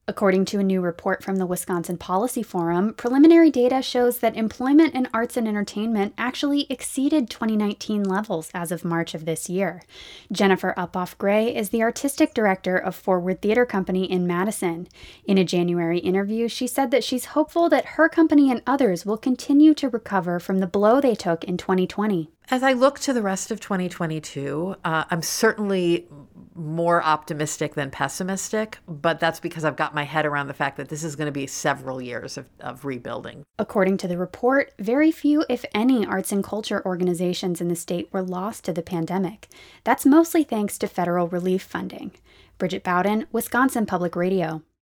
According to a new report from the Wisconsin Policy Forum, preliminary data shows that employment in arts and entertainment actually exceeded 2019 levels as of March of this year. Jennifer Uphoff-Gray is the artistic director of Forward Theater Company in Madison. In a January interview, she said that she's hopeful that her company and others will continue to recover from the blow they took in 2020. As I look to the rest of 2022, I'm certainly more optimistic than pessimistic, but that's because I've got my head around the fact that this is going to be several years of rebuilding. According to the report, very few, if any, arts and culture organizations in the state were lost to the pandemic. That's mostly thanks to federal relief funding. Bridget Bowden, Wisconsin Public Radio.